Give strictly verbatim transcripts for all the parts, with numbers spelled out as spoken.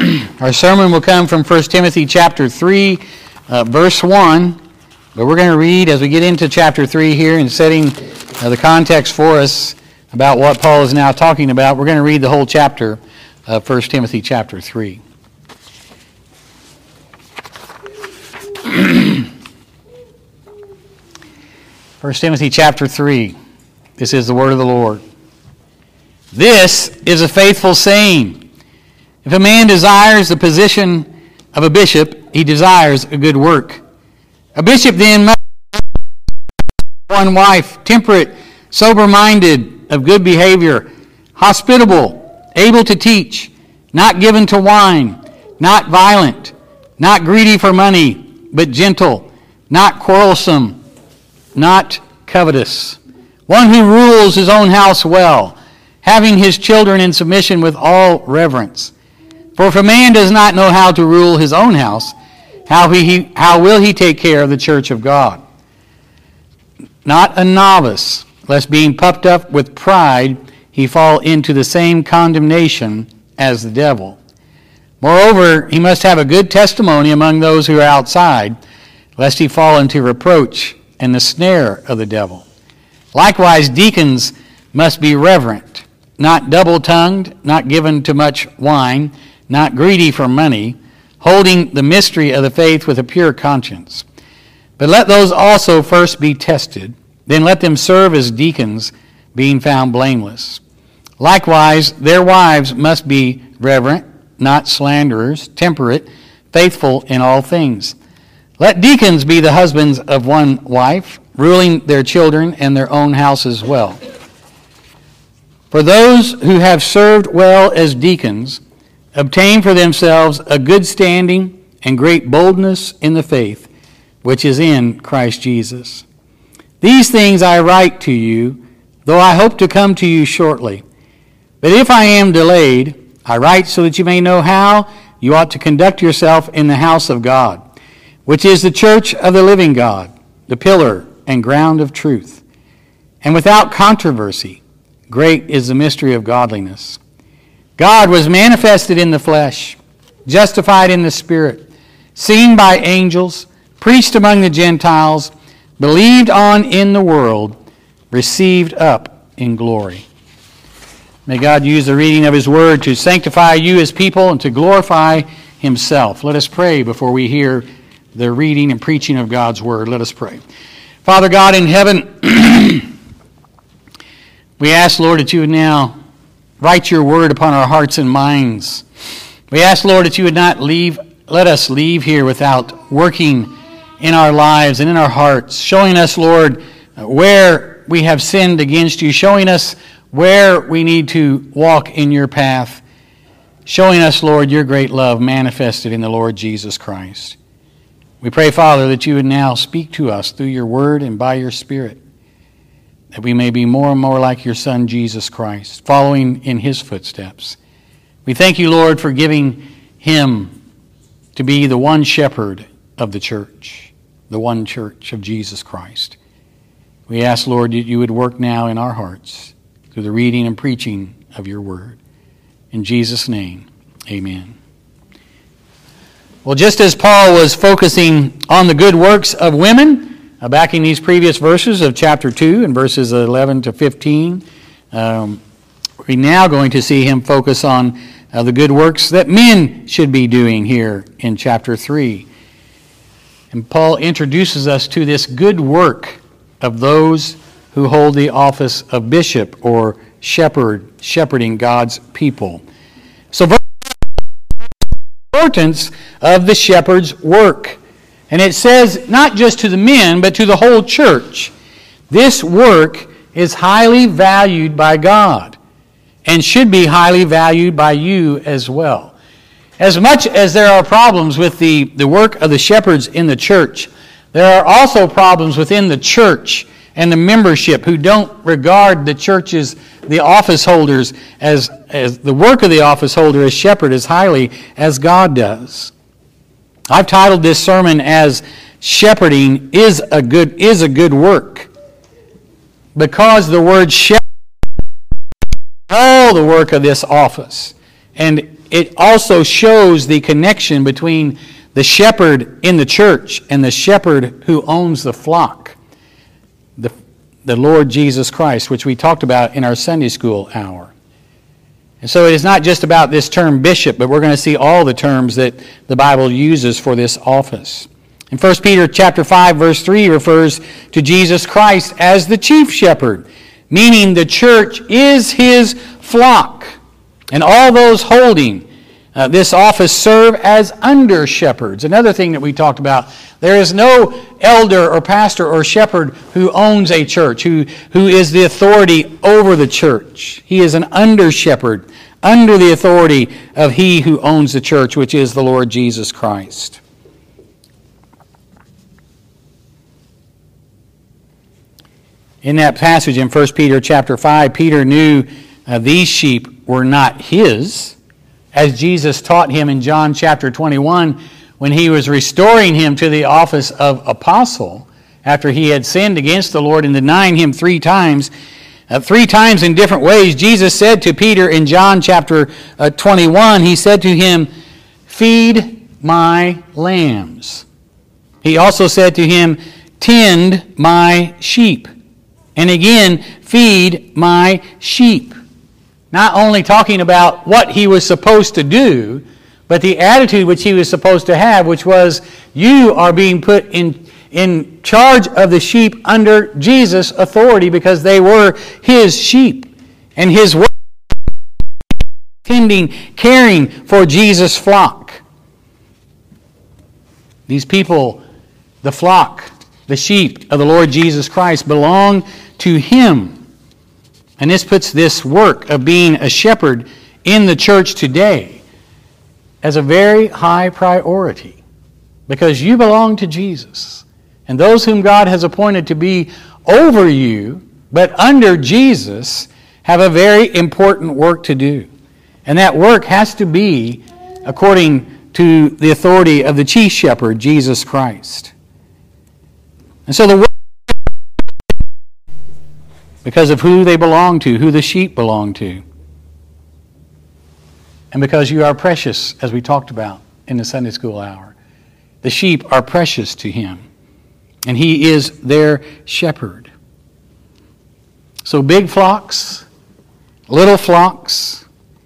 Our sermon will come from First Timothy chapter three, uh, verse one. But we're going to read as we get into chapter three here and setting uh, the context for us about what Paul is now talking about. We're going to read the whole chapter of First Timothy chapter three. First Timothy chapter three. This is the word of the Lord. This is a faithful saying. If a man desires the position of a bishop, he desires a good work. A bishop then must have one wife, temperate, sober-minded, of good behavior, hospitable, able to teach, not given to wine, not violent, not greedy for money, but gentle, not quarrelsome, not covetous. One who rules his own house well, having his children in submission with all reverence. For if a man does not know how to rule his own house, how, he, how will he take care of the church of God? Not a novice, lest being puffed up with pride, he fall into the same condemnation as the devil. Moreover, he must have a good testimony among those who are outside, lest he fall into reproach and the snare of the devil. Likewise, deacons must be reverent, not double-tongued, not given to much wine, not greedy for money, holding the mystery of the faith with a pure conscience. But let those also first be tested, then let them serve as deacons, being found blameless. Likewise, their wives must be reverent, not slanderers, temperate, faithful in all things. Let deacons be the husbands of one wife, ruling their children and their own house as well. For those who have served well as deacons obtain for themselves a good standing and great boldness in the faith, which is in Christ Jesus. These things I write to you, though I hope to come to you shortly. But if I am delayed, I write so that you may know how you ought to conduct yourself in the house of God, which is the church of the living God, the pillar and ground of truth. And without controversy, great is the mystery of godliness. God was manifested in the flesh, justified in the Spirit, seen by angels, preached among the Gentiles, believed on in the world, received up in glory. May God use the reading of His Word to sanctify you as people and to glorify Himself. Let us pray before we hear the reading and preaching of God's Word. Let us pray. Father God in heaven, we ask, Lord, that you would now write your word upon our hearts and minds. We ask, Lord, that you would not leave, let us leave here without working in our lives and in our hearts, showing us, Lord, where we have sinned against you, showing us where we need to walk in your path, showing us, Lord, your great love manifested in the Lord Jesus Christ. We pray, Father, that you would now speak to us through your word and by your Spirit, that we may be more and more like your Son, Jesus Christ, following in his footsteps. We thank you, Lord, for giving him to be the one shepherd of the church, the one church of Jesus Christ. We ask, Lord, that you would work now in our hearts through the reading and preaching of your word. In Jesus' name, amen. Well, just as Paul was focusing on the good works of women, Uh, back in these previous verses of chapter two and verses eleven to fifteen, um, we're now going to see him focus on uh, the good works that men should be doing here in chapter three. And Paul introduces us to this good work of those who hold the office of bishop or shepherd, shepherding God's people. So, the importance of the shepherd's work. And it says not just to the men, but to the whole church. This work is highly valued by God and should be highly valued by you as well. As much as there are problems with the, the work of the shepherds in the church, there are also problems within the church and the membership who don't regard the churches, the office holders, as, as the work of the office holder as shepherd as highly as God does. I've titled this sermon as "Shepherding is a good is a good work," because the word shepherd is all the work of this office, and it also shows the connection between the shepherd in the church and the shepherd who owns the flock, the, the Lord Jesus Christ, which we talked about in our Sunday school hour. And so it is not just about this term bishop, but we're going to see all the terms that the Bible uses for this office. In First Peter chapter five, verse three refers to Jesus Christ as the chief shepherd, meaning the church is his flock. And all those holding uh, this office serve as under shepherds. Another thing that we talked about, there is no elder or pastor or shepherd who owns a church, who, who is the authority over the church. He is an under shepherd, under the authority of he who owns the church, which is the Lord Jesus Christ. In that passage in First Peter chapter five, Peter knew uh, these sheep were not his, as Jesus taught him in John chapter twenty-one when he was restoring him to the office of apostle after he had sinned against the Lord and denying him three times. Uh, three times in different ways, Jesus said to Peter in John chapter uh, twenty-one, he said to him, "Feed my lambs." He also said to him, "Tend my sheep." And again, "Feed my sheep." Not only talking about what he was supposed to do, but the attitude which he was supposed to have, which was, you are being put in, in charge of the sheep under Jesus' authority because they were his sheep. And his work, tending, caring for Jesus' flock. These people, the flock, the sheep of the Lord Jesus Christ, belong to him. And this puts this work of being a shepherd in the church today as a very high priority, because you belong to Jesus. And those whom God has appointed to be over you, but under Jesus, have a very important work to do. And that work has to be according to the authority of the chief shepherd, Jesus Christ. And so the work, because of who they belong to, who the sheep belong to. And because you are precious, as we talked about in the Sunday school hour. The sheep are precious to him. And he is their shepherd. So big flocks, little flocks,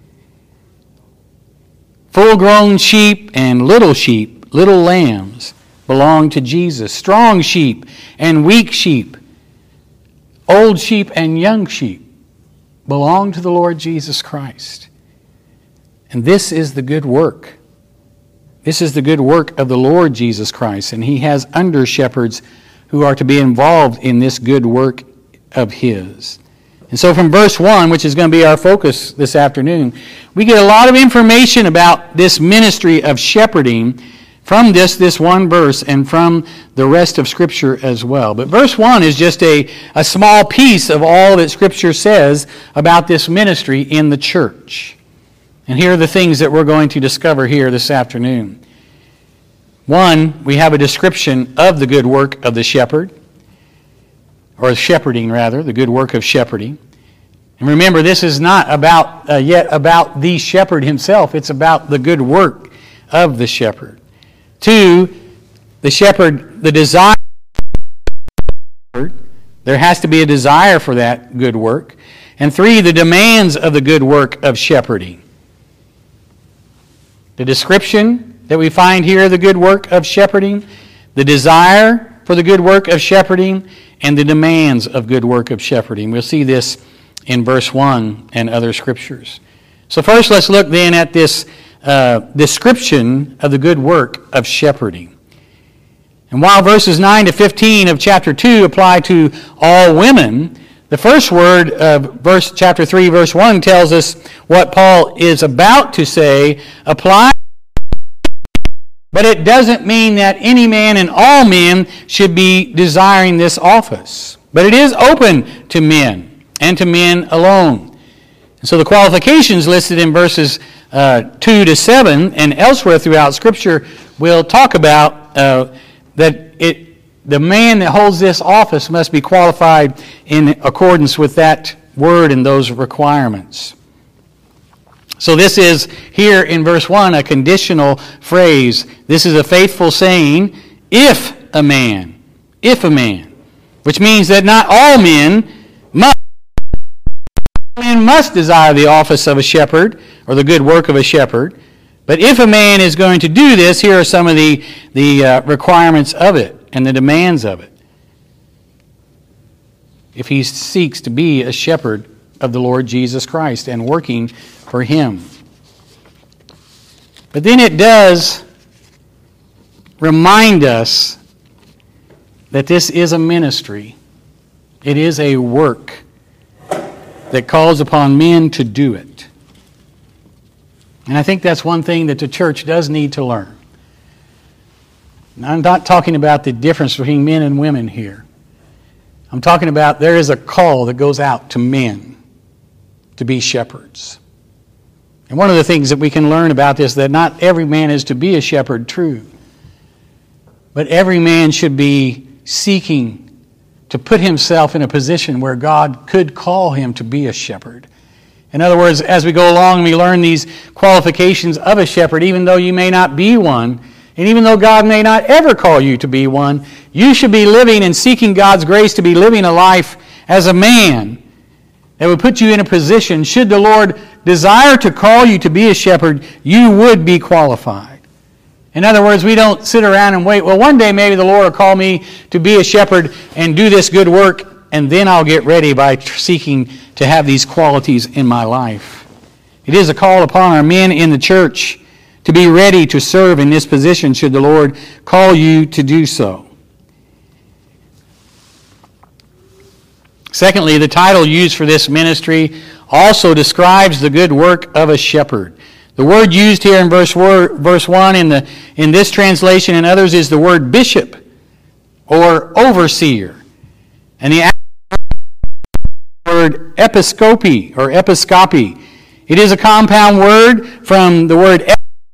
full-grown sheep and little sheep, little lambs, belong to Jesus. Strong sheep and weak sheep, old sheep and young sheep, belong to the Lord Jesus Christ. And this is the good work. This is the good work of the Lord Jesus Christ. And he has under-shepherds who are to be involved in this good work of his. And so from verse one, which is going to be our focus this afternoon, we get a lot of information about this ministry of shepherding from this, this one verse and from the rest of Scripture as well. But verse one is just a, a small piece of all that Scripture says about this ministry in the church. And here are the things that we're going to discover here this afternoon. One, we have a description of the good work of the shepherd, or shepherding rather, the good work of shepherding. And remember, this is not about uh, yet about the shepherd himself. It's about the good work of the shepherd. Two, the shepherd, the desire. There has to be a desire for that good work. And three, the demands of the good work of shepherding. The description that we find here of the good work of shepherding, the desire for the good work of shepherding, and the demands of good work of shepherding. We'll see this in verse one and other scriptures. So first let's look then at this uh, description of the good work of shepherding. And while verses nine to fifteen of chapter two apply to all women, the first word of verse chapter three, verse one tells us what Paul is about to say applies. But it doesn't mean that any man and all men should be desiring this office. But it is open to men and to men alone. And so the qualifications listed in verses uh, two to seven and elsewhere throughout Scripture will talk about uh, that it the man that holds this office must be qualified in accordance with that word and those requirements. So this is, here in verse one, a conditional phrase. This is a faithful saying, if a man, if a man, which means that not all men must, men must desire the office of a shepherd or the good work of a shepherd. But if a man is going to do this, here are some of the, the uh, requirements of it and the demands of it. If he seeks to be a shepherd of the Lord Jesus Christ and working for Him. But then it does remind us that this is a ministry. It is a work that calls upon men to do it. And I think that's one thing that the church does need to learn. Now, I'm not talking about the difference between men and women here. I'm talking about there is a call that goes out to men to be shepherds. And one of the things that we can learn about this, that not every man is to be a shepherd, true. But every man should be seeking to put himself in a position where God could call him to be a shepherd. In other words, as we go along and we learn these qualifications of a shepherd, even though you may not be one, and even though God may not ever call you to be one, you should be living and seeking God's grace to be living a life as a man that would put you in a position, should the Lord desire to call you to be a shepherd, you would be qualified. In other words, we don't sit around and wait, well, one day maybe the Lord will call me to be a shepherd and do this good work, and then I'll get ready by seeking to have these qualities in my life. It is a call upon our men in the church to be ready to serve in this position should the Lord call you to do so. Secondly, the title used for this ministry also describes the good work of a shepherd. The word used here in verse verse one in the in this translation and others is the word bishop or overseer. And the word episcopi or episcopi. It is a compound word from the word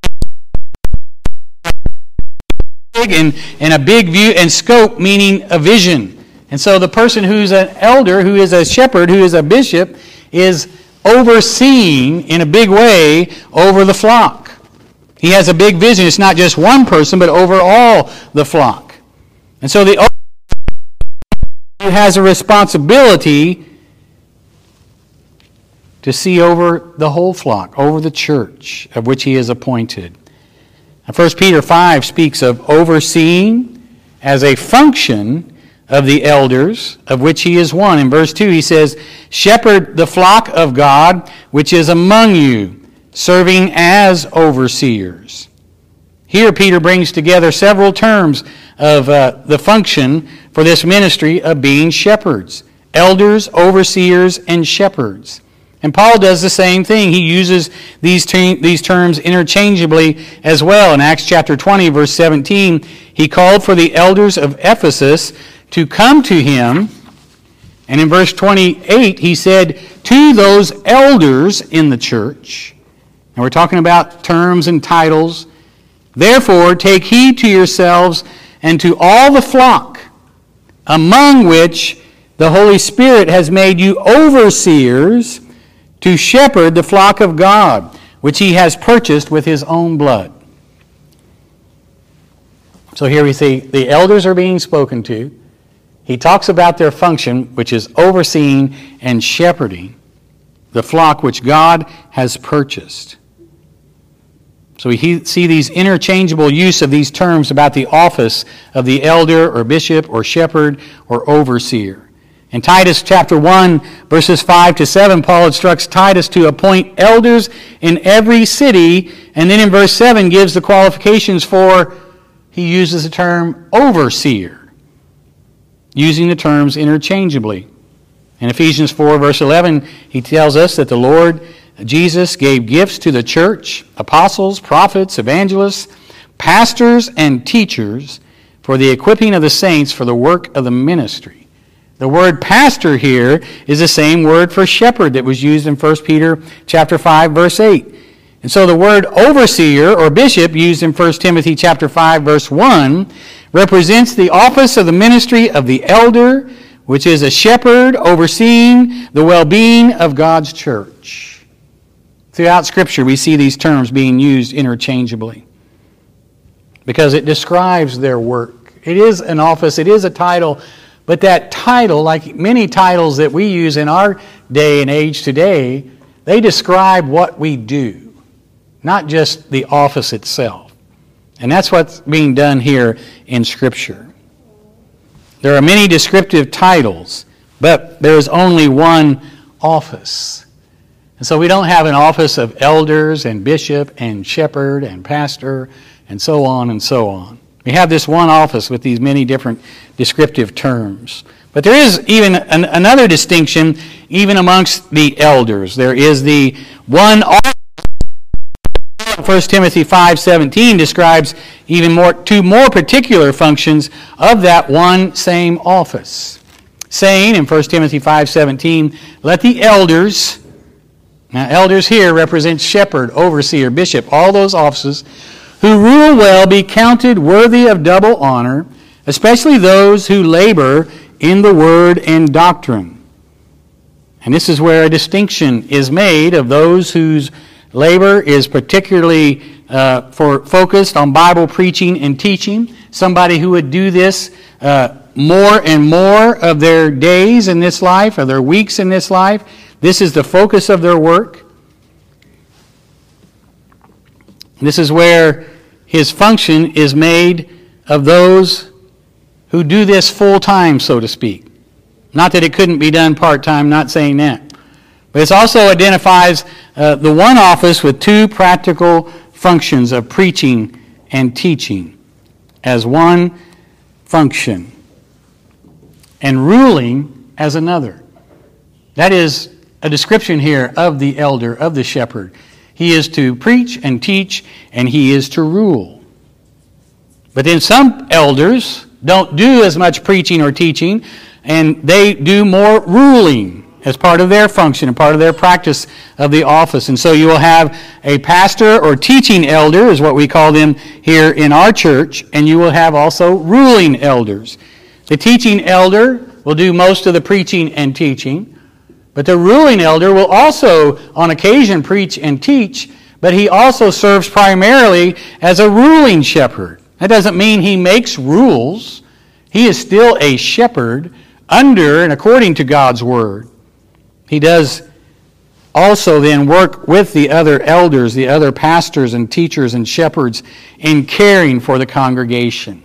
big and, and a big view and scope meaning a vision. And so the person who's an elder, who is a shepherd, who is a bishop, is overseeing in a big way over the flock. He has a big vision. It's not just one person, but over all the flock. And so the overseer has a responsibility to see over the whole flock, over the church of which he is appointed. Now, First Peter five speaks of overseeing as a function of the elders, of which he is one. In verse two he says, shepherd the flock of God, which is among you, serving as overseers. Here Peter brings together several terms of uh, the function for this ministry of being shepherds. Elders, overseers, and shepherds. And Paul does the same thing. He uses these, te- these terms interchangeably as well. In Acts chapter twenty, verse seventeen, he called for the elders of Ephesus to come to him. And in verse twenty-eight, he said, to those elders in the church, and we're talking about terms and titles, therefore take heed to yourselves and to all the flock, among which the Holy Spirit has made you overseers to shepherd the flock of God, which he has purchased with his own blood. So here we see the elders are being spoken to. He talks about their function, which is overseeing and shepherding the flock which God has purchased. So we see these interchangeable use of these terms about the office of the elder or bishop or shepherd or overseer. In Titus chapter one, verses five to seven, Paul instructs Titus to appoint elders in every city, and then in verse seven gives the qualifications for, he uses the term overseer, using the terms interchangeably. In Ephesians four, verse eleven, he tells us that the Lord Jesus gave gifts to the church, apostles, prophets, evangelists, pastors, and teachers for the equipping of the saints for the work of the ministry. The word pastor here is the same word for shepherd that was used in First Peter chapter five, verse eight. And so the word overseer or bishop used in First Timothy chapter five, verse one represents the office of the ministry of the elder, which is a shepherd overseeing the well-being of God's church. Throughout Scripture, we see these terms being used interchangeably because it describes their work. It is an office, it is a title, but that title, like many titles that we use in our day and age today, they describe what we do, not just the office itself. And that's what's being done here in Scripture. There are many descriptive titles, but there is only one office. And so we don't have an office of elders and bishop and shepherd and pastor and so on and so on. We have this one office with these many different descriptive terms. But there is even an, another distinction even amongst the elders. There is the one office. First Timothy five seventeen describes even more two more particular functions of that one same office, saying in First Timothy five seventeen, let the elders, now elders here represents shepherd, overseer, bishop, all those offices, who rule well be counted worthy of double honor, especially those who labor in the word and doctrine. And this is where a distinction is made of those whose labor is particularly uh, for focused on Bible preaching and teaching. Somebody who would do this uh, more and more of their days in this life, or their weeks in this life. This is the focus of their work. This is where his function is made of those who do this full time, so to speak. Not that it couldn't be done part-time, not saying that. But it also identifies uh, the one office with two practical functions of preaching and teaching as one function, and ruling as another. That is a description here of the elder, of the shepherd. He is to preach and teach, and he is to rule. But then some elders don't do as much preaching or teaching, and they do more ruling as part of their function and part of their practice of the office. And so you will have a pastor or teaching elder, is what we call them here in our church, and you will have also ruling elders. The teaching elder will do most of the preaching and teaching, but the ruling elder will also on occasion preach and teach, but he also serves primarily as a ruling shepherd. That doesn't mean he makes rules. He is still a shepherd under and according to God's word. He does also then work with the other elders, the other pastors and teachers and shepherds in caring for the congregation.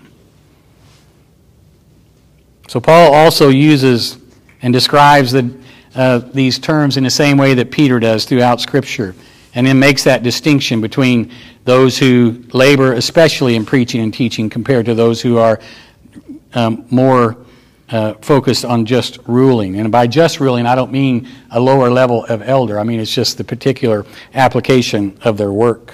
So Paul also uses and describes the, uh, these terms in the same way that Peter does throughout Scripture, and then makes that distinction between those who labor especially in preaching and teaching compared to those who are um, more Uh, focused on just ruling. And by just ruling, I don't mean a lower level of elder. I mean it's just the particular application of their work.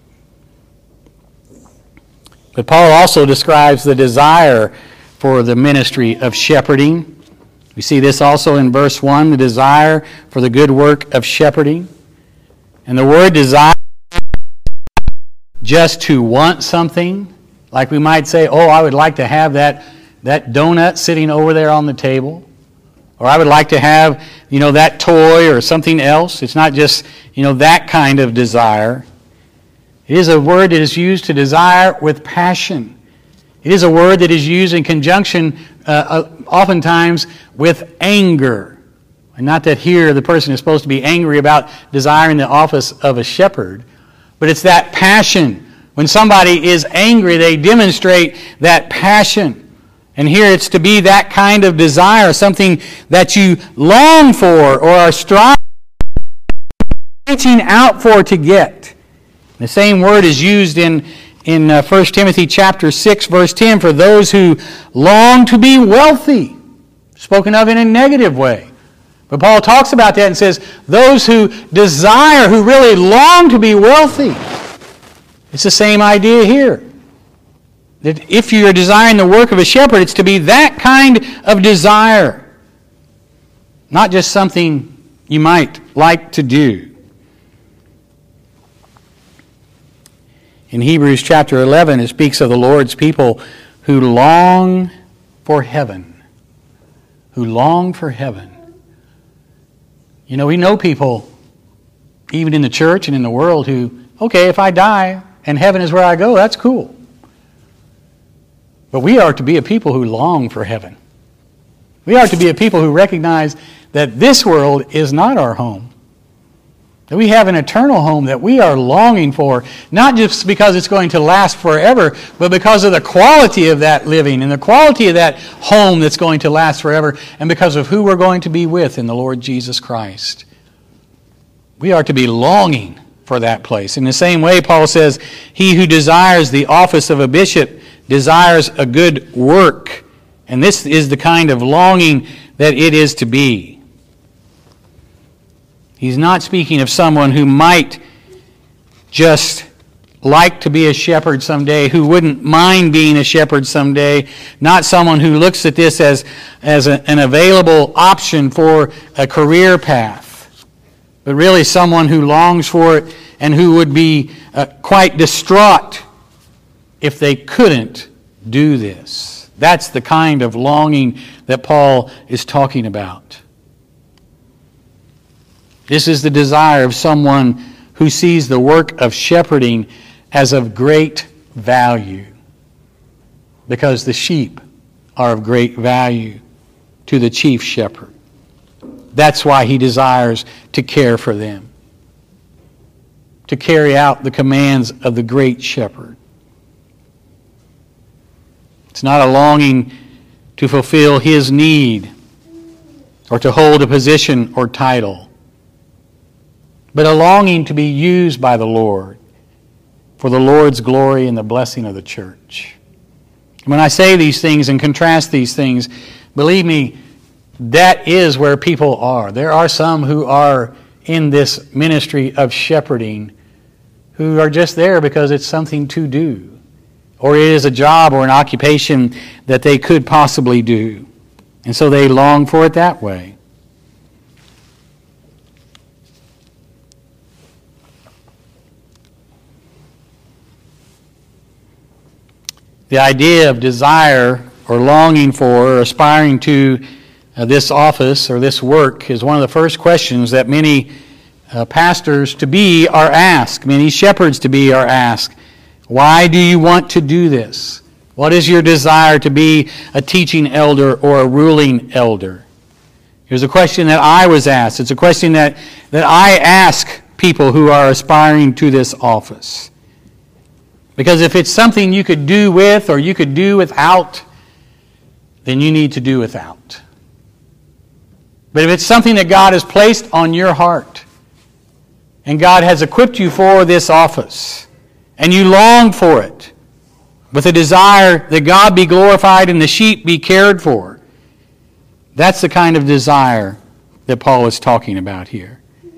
But Paul also describes the desire for the ministry of shepherding. We see this also in verse one, the desire for the good work of shepherding. And the word desire, just to want something, like we might say, oh, I would like to have that that donut sitting over there on the table, or I would like to have, you know, that toy or something else. It's not just, you know, that kind of desire. It is a word that is used to desire with passion. It is a word that is used in conjunction uh, uh, oftentimes with anger. And not that here the person is supposed to be angry about desiring the office of a shepherd, but it's that passion. When somebody is angry, they demonstrate that passion. And here it's to be that kind of desire, something that you long for or are striving, reaching out for to get. The same word is used in, in uh, First Timothy chapter six, verse ten, for those who long to be wealthy, spoken of in a negative way. But Paul talks about that and says, those who desire, who really long to be wealthy. It's the same idea here. That if you are desiring the work of a shepherd, it's to be that kind of desire. Not just something you might like to do. In Hebrews chapter eleven, it speaks of the Lord's people who long for heaven. Who long for heaven. You know, we know people even in the church and in the world, who, okay, if I die and heaven is where I go, that's cool. But we are to be a people who long for heaven. We are to be a people who recognize that this world is not our home. That we have an eternal home that we are longing for, not just because it's going to last forever, but because of the quality of that living and the quality of that home that's going to last forever, and because of who we're going to be with in the Lord Jesus Christ. We are to be longing for that place. In the same way, Paul says, he who desires the office of a bishop desires a good work. And this is the kind of longing that it is to be. He's not speaking of someone who might just like to be a shepherd someday, who wouldn't mind being a shepherd someday, not someone who looks at this as, as a, an available option for a career path, but really someone who longs for it and who would be uh, quite distraught if they couldn't do this. That's the kind of longing that Paul is talking about. This is the desire of someone who sees the work of shepherding as of great value, because the sheep are of great value to the chief shepherd. That's why he desires to care for them, to carry out the commands of the great shepherd. It's not a longing to fulfill his need or to hold a position or title, but a longing to be used by the Lord for the Lord's glory and the blessing of the church. When I say these things and contrast these things, believe me, that is where people are. There are some who are in this ministry of shepherding who are just there because it's something to do, or it is a job or an occupation that they could possibly do. And so they long for it that way. The idea of desire or longing for or aspiring to uh, this office or this work is one of the first questions that many uh, pastors to be are asked, many shepherds to be are asked. Why do you want to do this? What is your desire to be a teaching elder or a ruling elder? Here's a question that I was asked. It's a question that, that I ask people who are aspiring to this office. Because if it's something you could do with or you could do without, then you need to do without. But if it's something that God has placed on your heart, and God has equipped you for this office, and you long for it, with a desire that God be glorified and the sheep be cared for, that's the kind of desire that Paul is talking about here.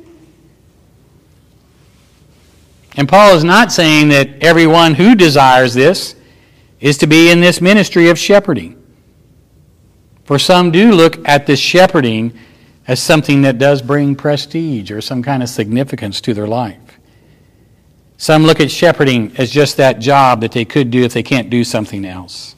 And Paul is not saying that everyone who desires this is to be in this ministry of shepherding. For some do look at this shepherding as something that does bring prestige or some kind of significance to their life. Some look at shepherding as just that job that they could do if they can't do something else.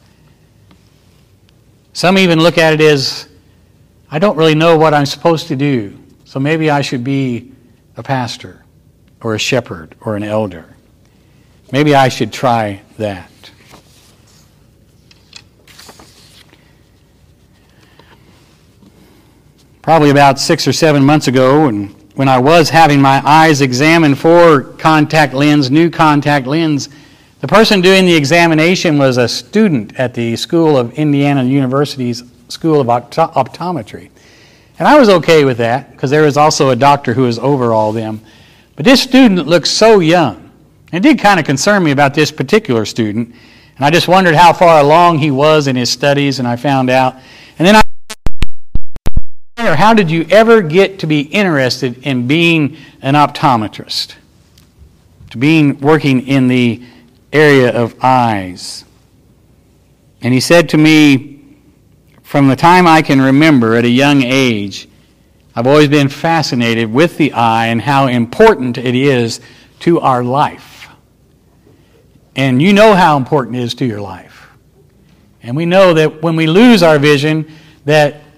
Some even look at it as, I don't really know what I'm supposed to do, so maybe I should be a pastor or a shepherd or an elder. Maybe I should try that. Probably about six or seven months ago, and when I was having my eyes examined for contact lens, new contact lens, the person doing the examination was a student at the School of Indiana University's School of Opto- Optometry. And I was okay with that, because there was also a doctor who was over all them. But this student looked so young. It did kind of concern me about this particular student. And I just wondered how far along he was in his studies, and I found out. And then I wondered, how did you ever get to be interested in being an optometrist? To being working in the area of eyes? And he said to me, from the time I can remember at a young age, I've always been fascinated with the eye and how important it is to our life. And you know how important it is to your life. And we know that when we lose our vision, that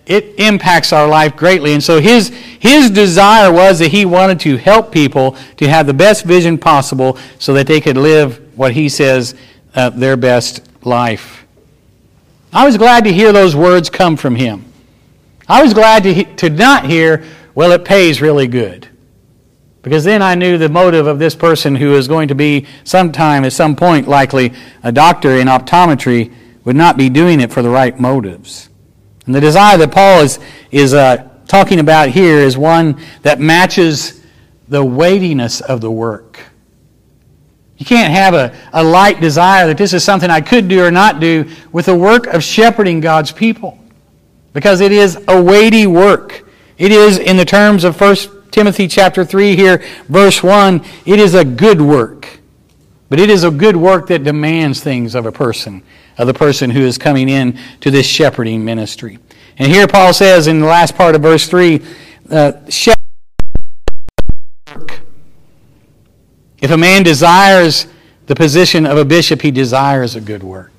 it impacts our life greatly. And so his, his desire was that he wanted to help people to have the best vision possible so that they could live what he says uh, their best life. I was glad to hear those words come from him. I was glad to, he, to not hear, well, it pays really good. Because then I knew the motive of this person who is going to be sometime, at some point, likely a doctor in optometry, would not be doing it for the right motives. And the desire that Paul is, is uh, talking about here is one that matches the weightiness of the work. You can't have a, a light desire that this is something I could do or not do with the work of shepherding God's people. Because it is a weighty work. It is, in the terms of First Timothy chapter three here, verse one, it is a good work. But it is a good work that demands things of a person, of the person who is coming in to this shepherding ministry. And here Paul says in the last part of verse three, uh, shepherd work. If a man desires the position of a bishop, he desires a good work.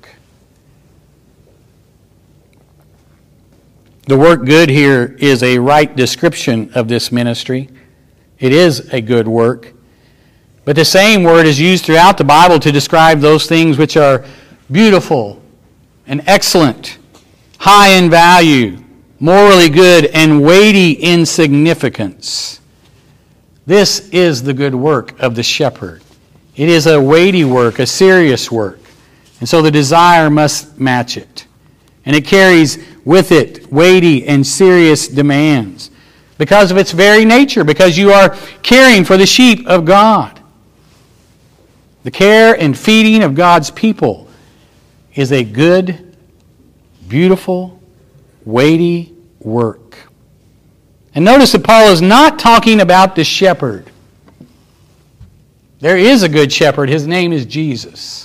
The word good here is a right description of this ministry. It is a good work. But the same word is used throughout the Bible to describe those things which are beautiful and excellent, high in value, morally good, and weighty in significance. This is the good work of the shepherd. It is a weighty work, a serious work. And so the desire must match it. And it carries with it weighty and serious demands because of its very nature, because you are caring for the sheep of God. The care and feeding of God's people is a good, beautiful, weighty work. And notice that Paul is not talking about the shepherd. There is a good shepherd. His name is Jesus.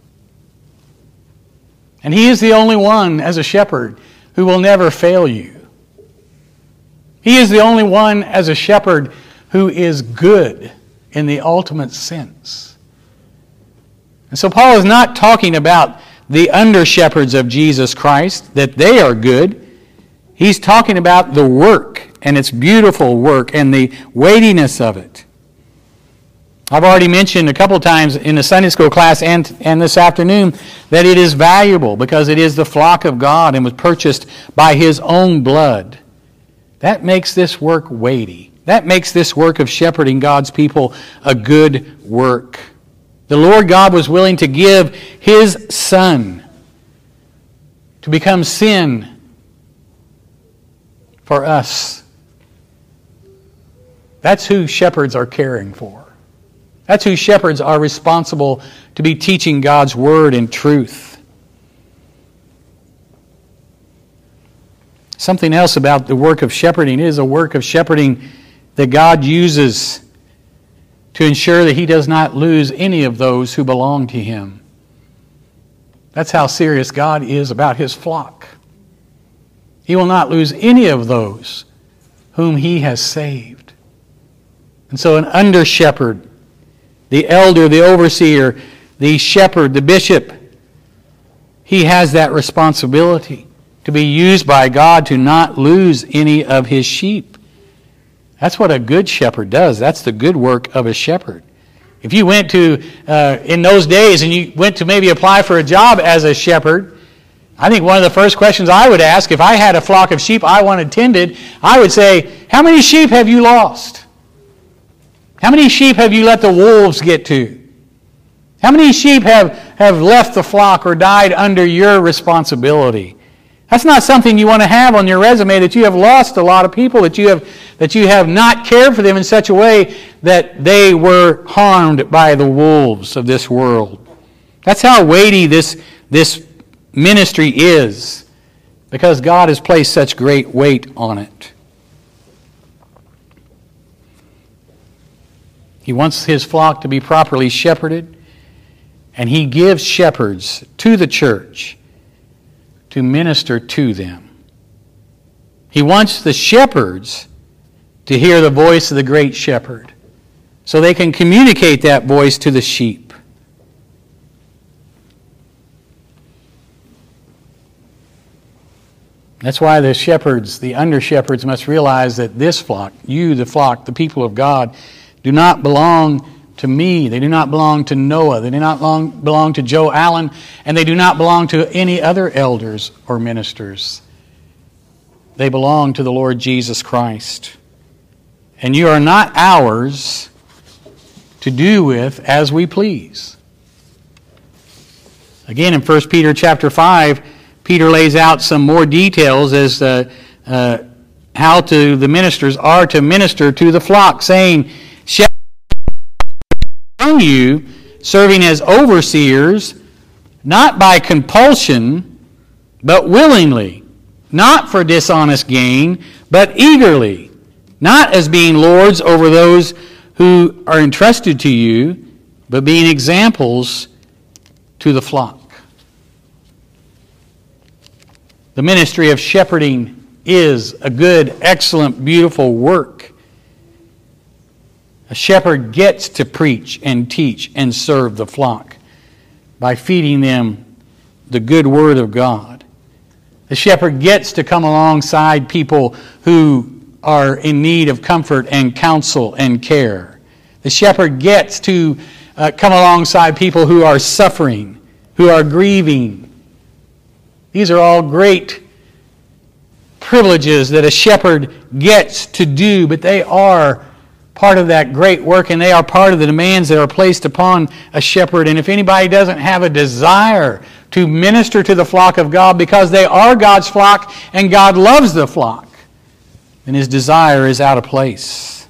And he is the only one, as a shepherd, who will never fail you. He is the only one, as a shepherd, who is good in the ultimate sense. And so Paul is not talking about the under-shepherds of Jesus Christ, that they are good. He's talking about the work, and its beautiful work, and the weightiness of it. I've already mentioned a couple times in the Sunday school class and, and this afternoon that it is valuable because it is the flock of God and was purchased by His own blood. That makes this work weighty. That makes this work of shepherding God's people a good work. The Lord God was willing to give His Son to become sin for us. That's who shepherds are caring for. That's who shepherds are responsible to be teaching God's Word and truth. Something else about the work of shepherding is a work of shepherding that God uses to ensure that He does not lose any of those who belong to Him. That's how serious God is about His flock. He will not lose any of those whom He has saved. And so an under-shepherd, the elder, the overseer, the shepherd, the bishop, he has that responsibility to be used by God to not lose any of his sheep. That's what a good shepherd does. That's the good work of a shepherd. If you went to, uh, in those days, and you went to maybe apply for a job as a shepherd, I think one of the first questions I would ask, if I had a flock of sheep I wanted tended, I would say, how many sheep have you lost? How many sheep have you let the wolves get to? How many sheep have, have left the flock or died under your responsibility? That's not something you want to have on your resume, that you have lost a lot of people, that you have, that you have not cared for them in such a way that they were harmed by the wolves of this world. That's how weighty this, this ministry is, because God has placed such great weight on it. He wants His flock to be properly shepherded, and He gives shepherds to the church to minister to them. He wants the shepherds to hear the voice of the great shepherd so they can communicate that voice to the sheep. That's why the shepherds, the under-shepherds, must realize that this flock, you, the flock, the people of God, do not belong to me. They do not belong to Noah. They do not belong, belong to Joe Allen, and they do not belong to any other elders or ministers. They belong to the Lord Jesus Christ. And you are not ours to do with as we please. Again, in First Peter chapter five, Peter lays out some more details as uh, uh, how to the ministers are to minister to the flock, saying, "Shepherds among you, serving as overseers, not by compulsion, but willingly, not for dishonest gain, but eagerly, not as being lords over those who are entrusted to you, but being examples to the flock." The ministry of shepherding is a good, excellent, beautiful work. A shepherd gets to preach and teach and serve the flock by feeding them the good word of God. The shepherd gets to come alongside people who are in need of comfort and counsel and care. The shepherd gets to uh, come alongside people who are suffering, who are grieving. These are all great privileges that a shepherd gets to do, but they are part of that great work, and they are part of the demands that are placed upon a shepherd. And if anybody doesn't have a desire to minister to the flock of God because they are God's flock and God loves the flock, then his desire is out of place.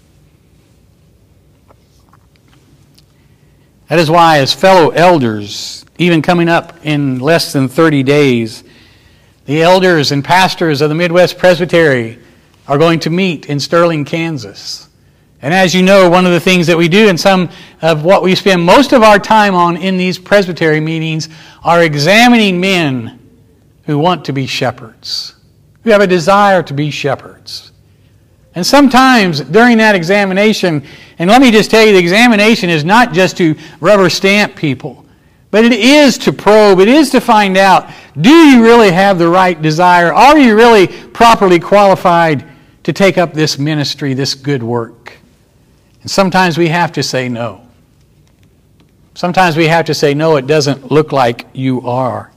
That is why, as fellow elders, even coming up in less than thirty days, the elders and pastors of the Midwest Presbytery are going to meet in Sterling, Kansas. And as you know, one of the things that we do, and some of what we spend most of our time on in these presbytery meetings, are examining men who want to be shepherds, who have a desire to be shepherds. And sometimes during that examination, and let me just tell you, the examination is not just to rubber stamp people, but it is to probe, it is to find out, do you really have the right desire? Are you really properly qualified to take up this ministry, this good work? And sometimes we have to say no. Sometimes we have to say, no, it doesn't look like you are.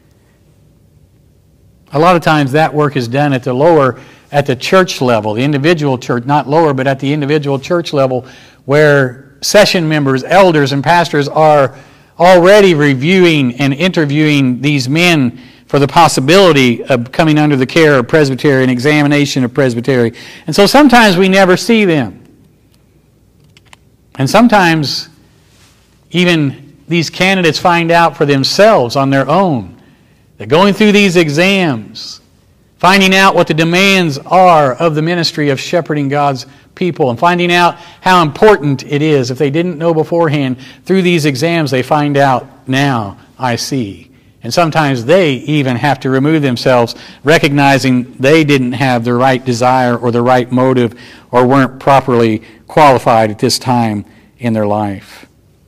A lot of times that work is done at the lower, at the church level, the individual church, not lower, but at the individual church level, where session members, elders, and pastors are already reviewing and interviewing these men for the possibility of coming under the care of presbytery, an examination of presbytery. And so sometimes we never see them. And sometimes even these candidates find out for themselves on their own that going through these exams, finding out what the demands are of the ministry of shepherding God's people, and finding out how important it is. If they didn't know beforehand, through these exams they find out, now I see. And sometimes they even have to remove themselves, recognizing they didn't have the right desire or the right motive or weren't properly qualified at this time in their life.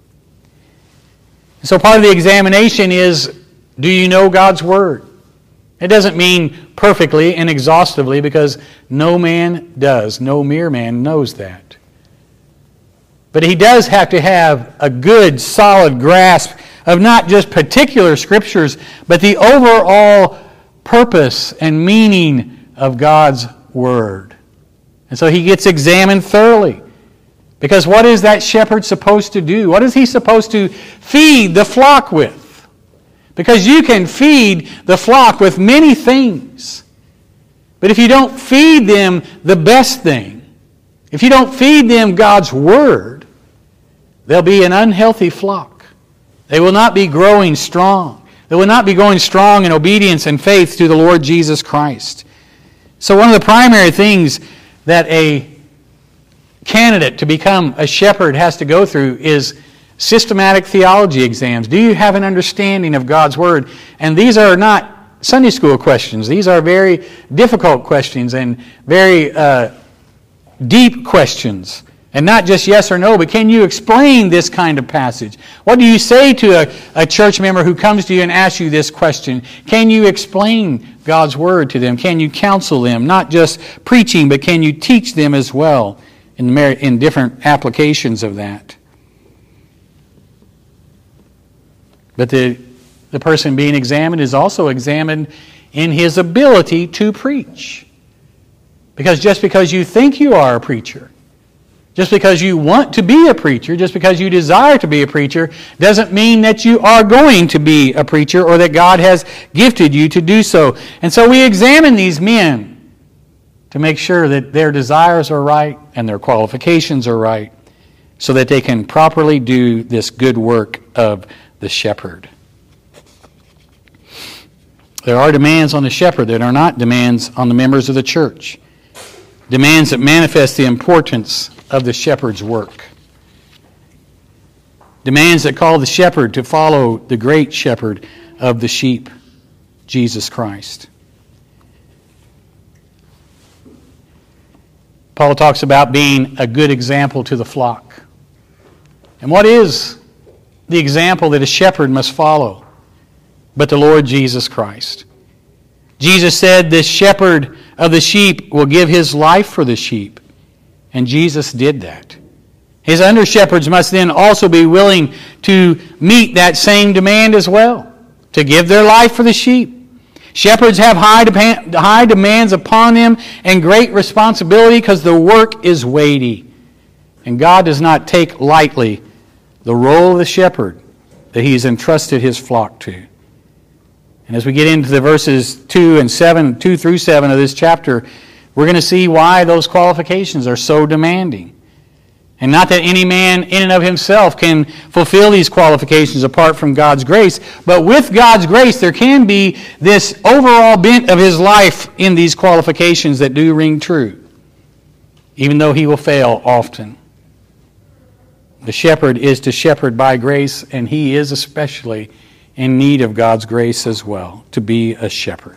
So part of the examination is, do you know God's Word? It doesn't mean perfectly and exhaustively, because no man does. No mere man knows that. But he does have to have a good, solid grasp of not just particular scriptures, but the overall purpose and meaning of God's Word. And so he gets examined thoroughly. Because what is that shepherd supposed to do? What is he supposed to feed the flock with? Because you can feed the flock with many things. But if you don't feed them the best thing, if you don't feed them God's Word, they'll be an unhealthy flock. They will not be growing strong. They will not be going strong in obedience and faith to the Lord Jesus Christ. So one of the primary things that a candidate to become a shepherd has to go through is systematic theology exams. Do you have an understanding of God's Word? And these are not Sunday school questions. These are very difficult questions and very uh, deep questions And not just yes or no, but can you explain this kind of passage? What do you say to a, a church member who comes to you and asks you this question? Can you explain God's Word to them? Can you counsel them? Not just preaching, but can you teach them as well in, in different applications of that? But the, the person being examined is also examined in his ability to preach. Because just because you think you are a preacher, just because you want to be a preacher, just because you desire to be a preacher, doesn't mean that you are going to be a preacher or that God has gifted you to do so. And so we examine these men to make sure that their desires are right and their qualifications are right so that they can properly do this good work of the shepherd. There are demands on the shepherd that are not demands on the members of the church. Demands that manifest the importance of the shepherd's work. Demands that call the shepherd to follow the great shepherd of the sheep, Jesus Christ. Paul talks about being a good example to the flock. And what is the example that a shepherd must follow but the Lord Jesus Christ? Jesus said, "This shepherd of the sheep will give his life for the sheep." And Jesus did that. His under-shepherds must then also be willing to meet that same demand as well, to give their life for the sheep. Shepherds have high, de- high demands upon them and great responsibility because the work is weighty. And God does not take lightly the role of the shepherd that He's entrusted His flock to. And as we get into the verses two and seven, two through seven of this chapter, we're going to see why those qualifications are so demanding. And not that any man in and of himself can fulfill these qualifications apart from God's grace, but with God's grace there can be this overall bent of his life in these qualifications that do ring true, even though he will fail often. The shepherd is to shepherd by grace, and he is especially in need of God's grace as well, to be a shepherd.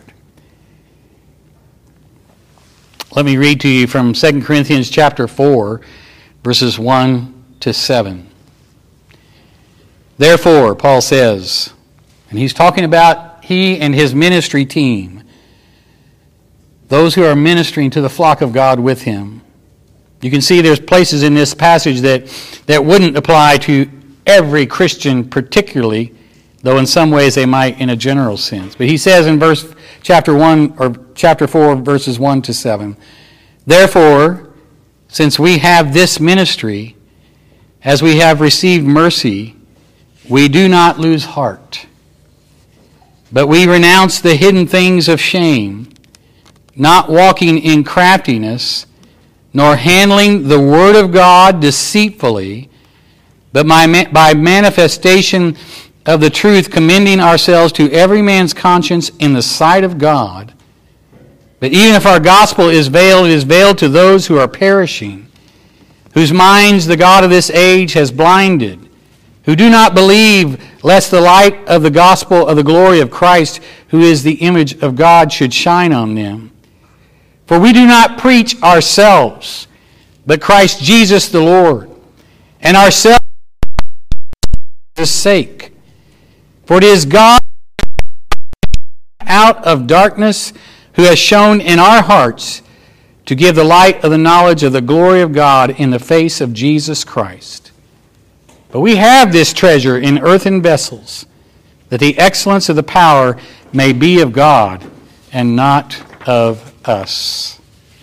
Let me read to you from Second Corinthians chapter four, verses one to seven. Therefore, Paul says, and he's talking about he and his ministry team, those who are ministering to the flock of God with him. You can see there's places in this passage that, that wouldn't apply to every Christian particularly, though in some ways they might in a general sense. But he says in verse chapter one or chapter four, verses one to seven, therefore, since we have this ministry, as we have received mercy, we do not lose heart. But we renounce the hidden things of shame, not walking in craftiness, nor handling the word of God deceitfully, but by, by manifestation of the truth, commending ourselves to every man's conscience in the sight of God. But even if our gospel is veiled, it is veiled to those who are perishing, whose minds the God of this age has blinded, who do not believe, lest the light of the gospel of the glory of Christ, who is the image of God, should shine on them. For we do not preach ourselves, but Christ Jesus the Lord, and ourselves for His sake. For it is God out of darkness who has shone in our hearts to give the light of the knowledge of the glory of God in the face of Jesus Christ. But we have this treasure in earthen vessels, that the excellence of the power may be of God and not of us.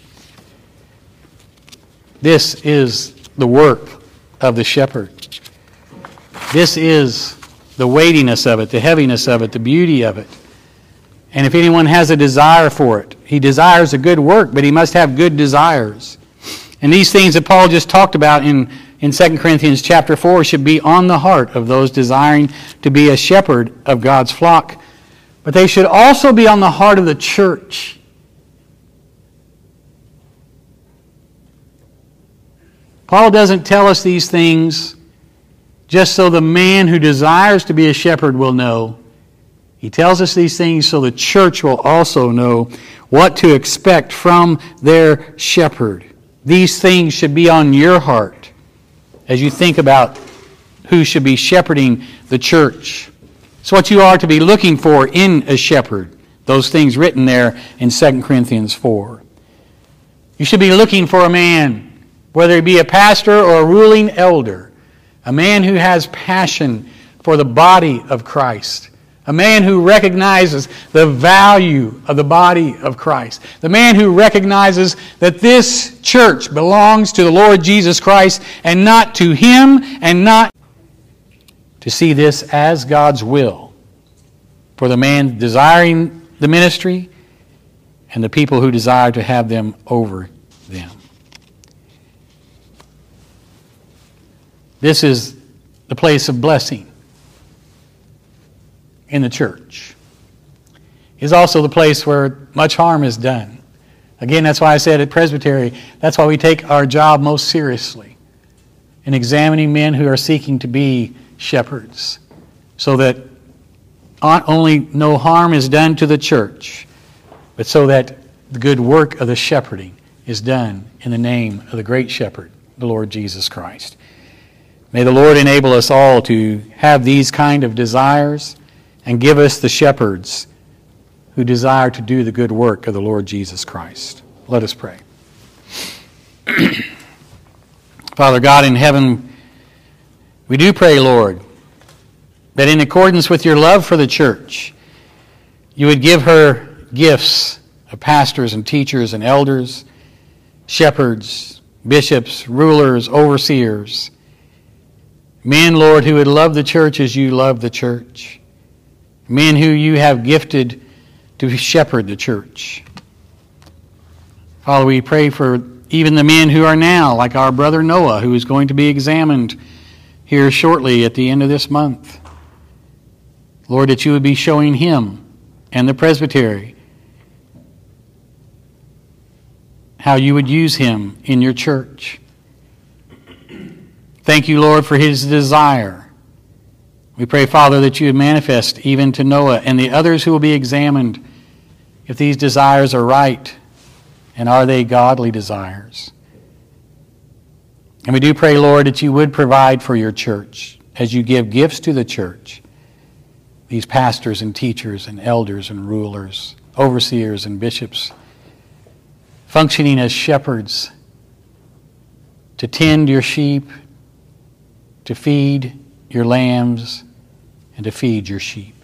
This is the work of the shepherd. This is the weightiness of it, the heaviness of it, the beauty of it. And if anyone has a desire for it, he desires a good work, but he must have good desires. And these things that Paul just talked about in, in Second Corinthians chapter four should be on the heart of those desiring to be a shepherd of God's flock. But they should also be on the heart of the church. Paul doesn't tell us these things just so the man who desires to be a shepherd will know. He tells us these things so the church will also know what to expect from their shepherd. These things should be on your heart. as you think about who should be shepherding the church. It's what you are to be looking for in a shepherd. Those things written there in Second Corinthians four. You should be looking for a man, whether he be a pastor or a ruling elder, a man who has passion for the body of Christ, a man who recognizes the value of the body of Christ, the man who recognizes that this church belongs to the Lord Jesus Christ and not to him, and not to see this as God's will for the man desiring the ministry and the people who desire to have them over them. This is the place of blessing in the church. It's also the place where much harm is done. Again, that's why I said at Presbytery, that's why we take our job most seriously in examining men who are seeking to be shepherds, so that not only no harm is done to the church, but so that the good work of the shepherding is done in the name of the great shepherd, the Lord Jesus Christ. May the Lord enable us all to have these kind of desires and give us the shepherds who desire to do the good work of the Lord Jesus Christ. Let us pray. Father God in heaven, we do pray, Lord, that in accordance with your love for the church, you would give her gifts of pastors and teachers and elders, shepherds, bishops, rulers, overseers, men, Lord, who would love the church as you love the church, men who you have gifted to shepherd the church. Father, we pray for even the men who are now, like our brother Noah, who is going to be examined here shortly at the end of this month. Lord, that you would be showing him and the presbytery how you would use him in your church. Thank you, Lord, for his desire. We pray, Father, that you would manifest even to Noah and the others who will be examined if these desires are right and are they godly desires. And we do pray, Lord, that you would provide for your church as you give gifts to the church, these pastors and teachers and elders and rulers, overseers and bishops, functioning as shepherds to tend your sheep, to feed your lambs, and to feed your sheep.